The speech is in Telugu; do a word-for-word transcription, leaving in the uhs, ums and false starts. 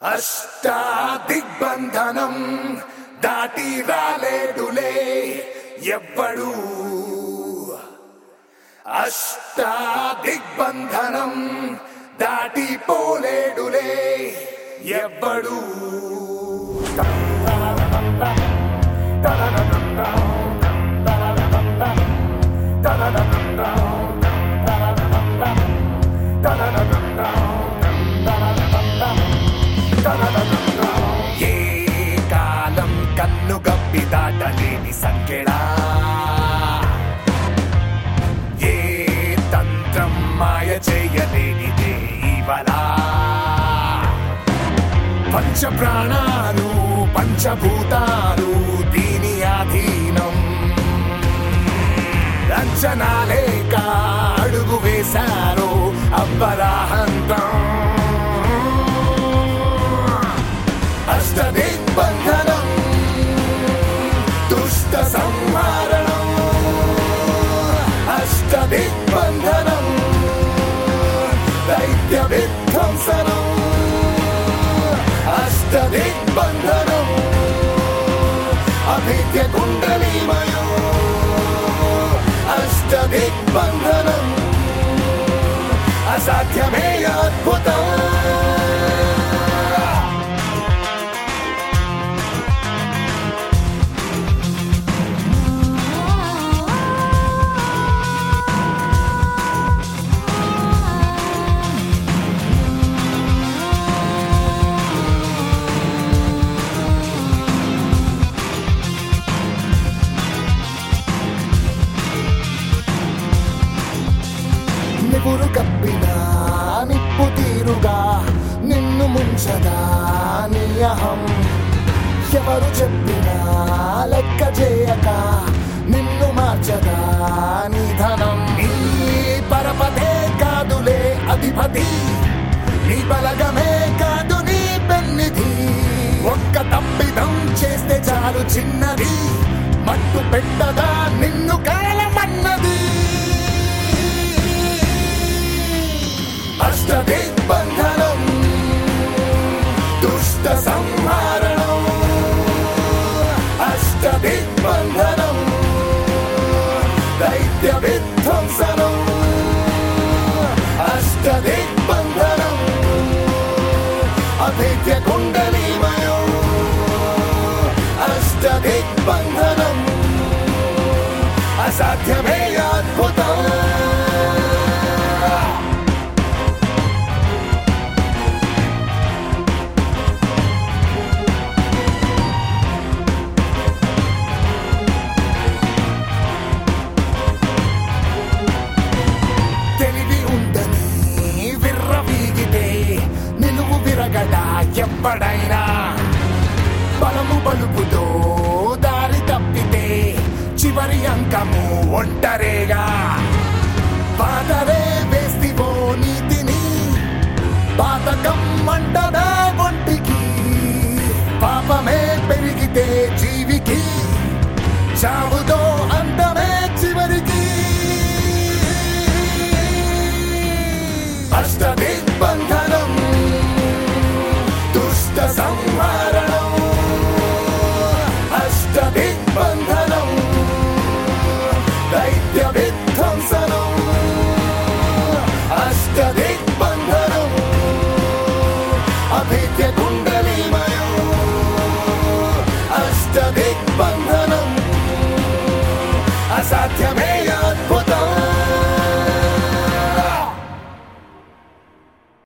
అష్టాదిగ్బంధనం దాటి రాలేడులే ఎవ్వడు. అష్టాదిగ్బంధనం దాటి పోలేడులే ఎవ్వడు. ఏ కాలం కన్ను గప్పి దాటలేని సంకెడా, ఏ తంత్రం మాయ చేయలేనిదే ఇవలా. పంచ ప్రాణాలు పంచభూతాలు దీని ఆధీనం. అంచనాలేక అడుగు వేశారు అబ్బరాహంతం. అష్టదిగ్బంధనం దుష్ట సంహారణం. అష్టదిగ్బంధనం దైత్య విధ్వంసనం. అష్టదిగ్బంధనం అభిజ్ఞ కుండలీమయం. అష్టదిగ్బంధనం అసాధ్యమే అద్భుతం. నిపురు కప్పినా నిప్పు తీరుగా నిన్ను ముంచదా నీ అహం. ఎవరు చెప్పినా లెక్క చేయక నిన్ను మార్చదా నీ ధనం. నీ పరపతే కాదులే అధిపతి, నీ బలగమే కాదు నీ పెన్నిధి. ఒక్క తప్పిదం చేస్తే చాలు చిన్నది, మట్టు పెట్టదా నిన్ను కాలమన్నది. అష్టదిగ్బంధనం దుష్ట సంహారణం. అష్టదిగ్బంధనం దైత్య విధ్వంసనం. అష్టదిగ్బంధనం అభిజ్ఞ కుండలీమయం. అష్టదిగ్బంధనం అసాధ్యమే అద్భుతం. ఎవ్వడైనా బలము బలుపుతో దారి తప్పితే చివరి అంకము ఒంటరేగా. పాతరే వేస్తివో నీతిని, పాతకం మంటదా ఒంటికి. పాపమే పెరిగితే జీవికి, చావుతో అంతమే చివరికి. అష్టదిగ్బంధనం దుష్ట సంహారణం. అష్టదిగ్బంధనం దైత్య విధ్వంసనం. అష్టదిగ్బంధనం అభిజ్ఞ కుండలీమయం. అష్టదిగ్బంధనం అసాధ్యమే